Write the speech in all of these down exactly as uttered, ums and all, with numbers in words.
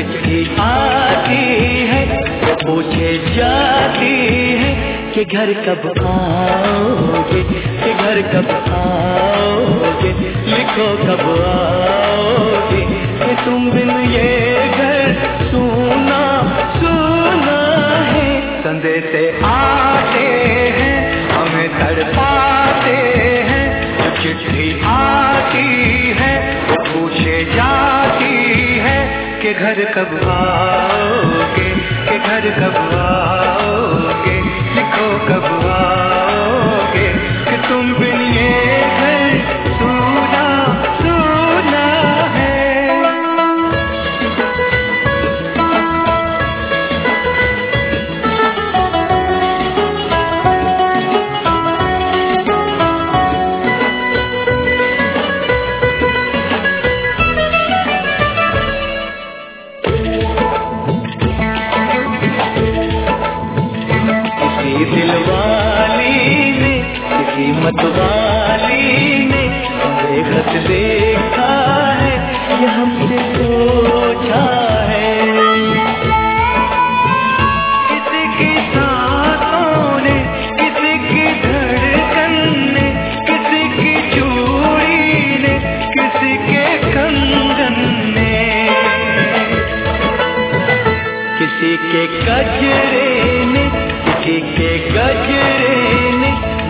चिट्ठी आती है वो पूछे जाती है कि घर कब आओगे, कि घर कब आओगे, लिखो कब आओगे, कि तुम बिन ये घर सुना सुना है। संदेशे आते हैं हमें तड़पाते हैं, चिट्ठी आती है वो पूछे जाती है कि घर कब आओगे, कि घर कब आओगे, लिखो कब आओगे, कि तुम बिन ये घर सुना सुना है। मतवाली ने बेखत देखा है ये हमसे पूछा है, किसी की सांसों ने, किसी की धड़कन ने, किसी की चूड़ी ने, किसी के कंगन ने, किसी के गजरे ने, किसी के गजरे ने,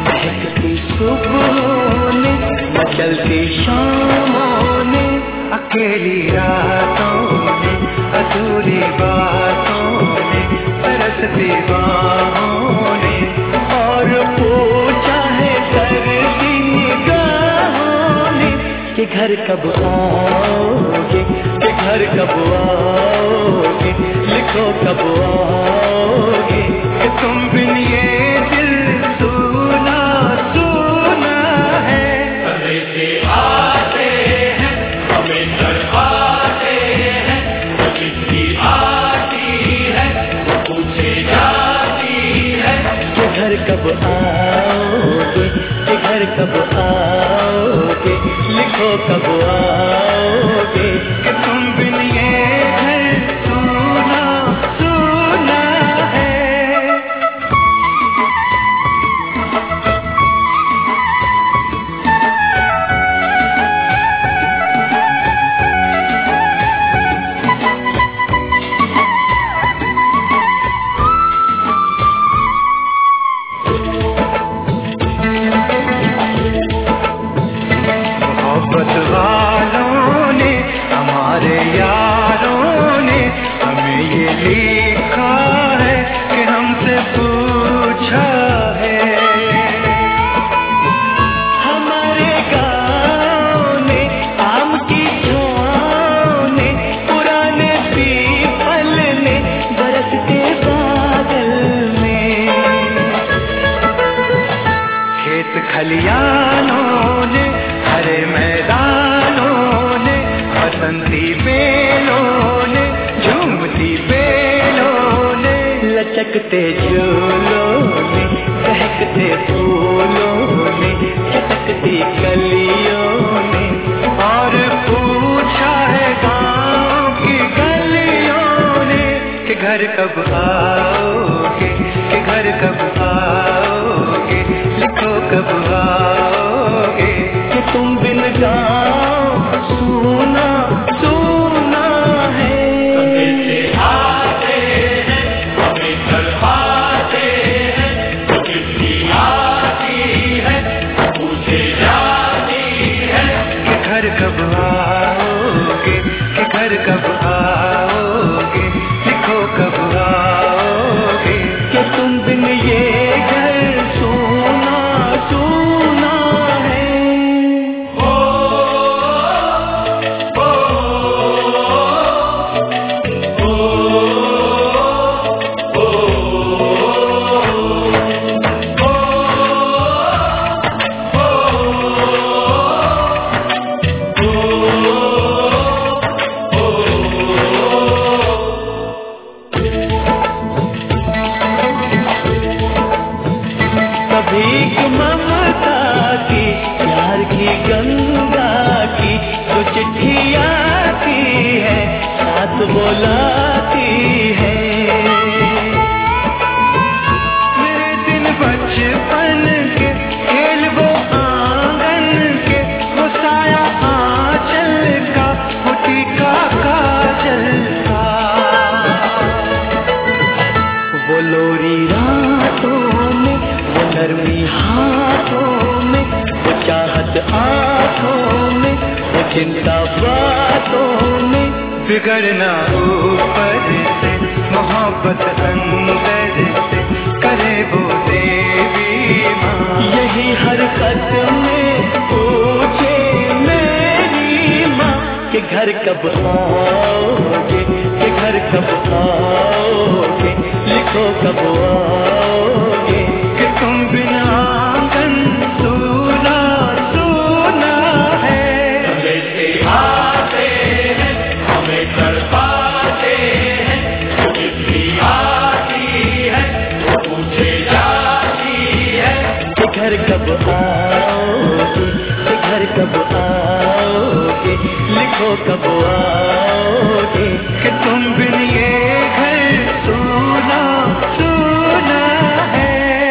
सुबहों ने, मचलती शामों ने, अकेली रातों ने, अधूरी बातों ने, तरसती बाहों ने, और पूछा है करती निगाहों ने कि घर कब आओगे, कि घर कब आओगे, लिखो कब आओगे, कि तुम बिन ये दिल सुना सुना है। संदेशे आते हैं हमें तड़पाते हैं, चिट्ठी आती है वो पूछे जाती है कि घर कब आओगे, कि घर कब आओगे, लिखो कब आओगे, कि तुम बिन ये घर सुना सुना है। खलियानों ने, हरे मैदानों ने, बसंती बेलों ने, झूमती बेलों ने, लचकते झूलों ने, बहकते फूलों ने, चटकती कलियों ने, और पूछा है गाँव की गलियों ने कि घर कब आओगे, कि घर कब आओगे, लिखो कब आओगे, कि तुम बिन गाँव सुना सुना है। संदेशे आते हैं हमें तड़पाते हैं, चिट्ठी आती है पूछे जाती है कि घर कब आओगे, कि घर कब आओगे, लिखो कब आओगे, कि तुम बिन ये घर सुना सुना है। ओ चिंता बातों में बिगड़ना ऊपर से, मोहब्बत अंदर से करे वो देवी माँ। यही हरकत में पूछे मेरी माँ कि घर कब आओगे, कि घर कब आओगे, लिखो कब आओगे, कि तुम बिना आंगन सूना सूना है। हमें सिखाते हैं, हमें तड़पाते हैं, कितनी आती है वो पूछे जाती है कि घर कब आओगे, कि घर कब आओगे, लिखो कब आओगे, कि तुम बिन ये घर सूना सूना है।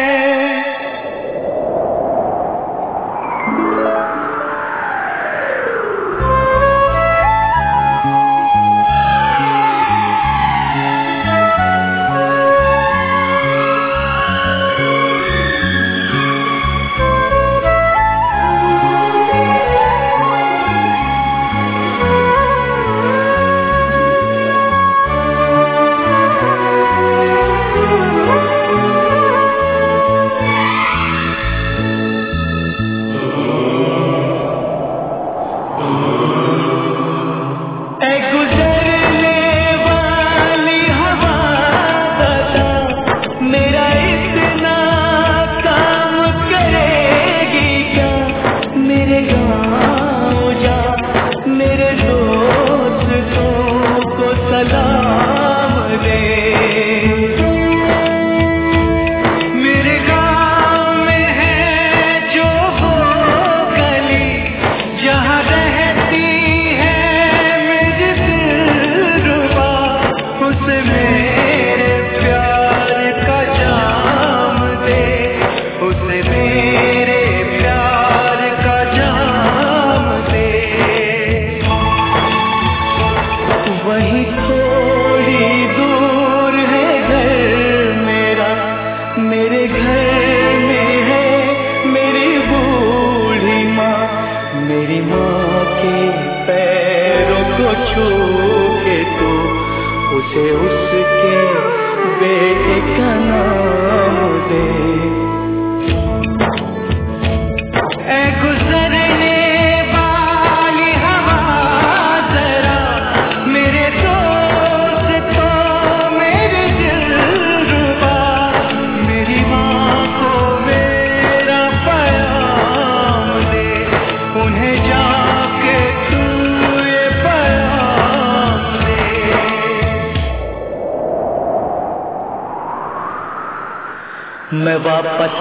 मैं वापस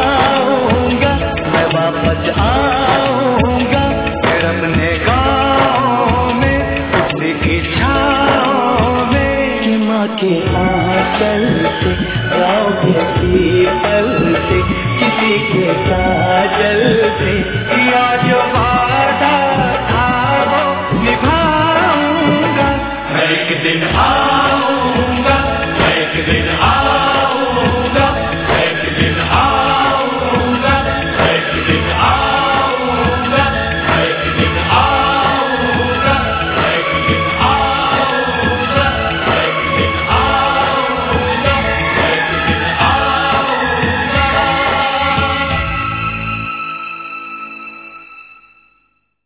आऊंगा, मैं वापस आऊंगा, फिर अपने गाँव में उसी की छाँव में, कि माँ के आंचल से गाँव के